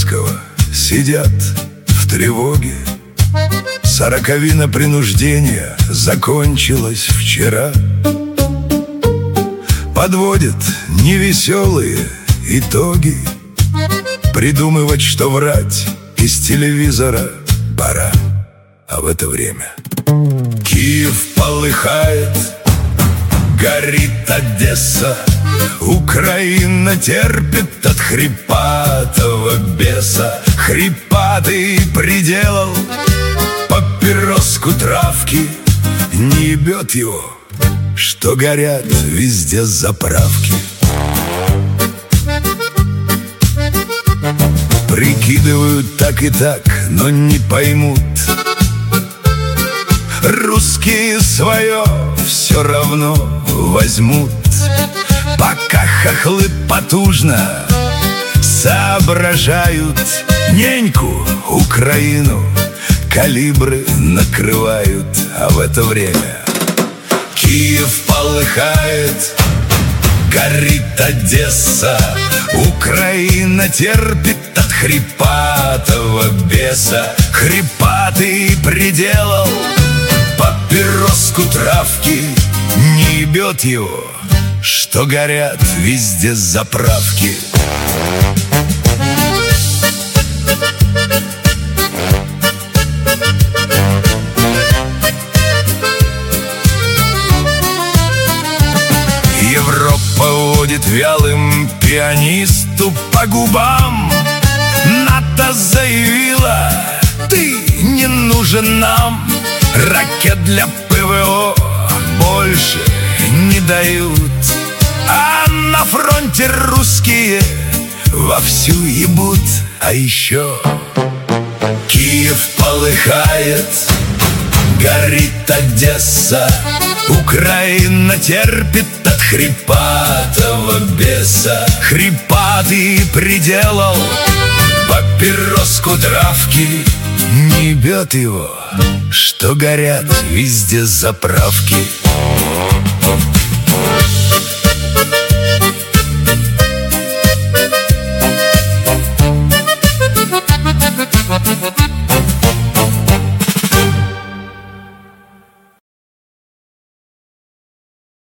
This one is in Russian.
Покровского сидят в тревоге. Сороковина принуждения закончилась вчера. Подводят невеселые итоги. Придумывать, что врать из телевизора пора. А в это время Киев полыхает, горит Одесса. Украина терпит от хрипатого беса. Хрипатый приделал папироску травки. Не ебет его, что горят везде заправки. Прикидывают так и так, но не поймут. Русские свое все равно возьмут. Пока хохлы потужно соображают, неньку Украину калибры накрывают. А в это время Киев полыхает, горит Одесса. Украина терпит от хрипатого беса. Хрипатый приделал папироску травки. Не ебет его, что горят везде заправки. Европа водит вялым пианисту по губам. НАТО заявила: ты не нужен нам. Ракет для ПВО больше не дают. А на фронте русские вовсю ебут. А еще Киев полыхает, горит Одесса. Украина терпит от хрипатого беса. Хрипатый приделал папироску травки. Не ебет его, что горят везде заправки.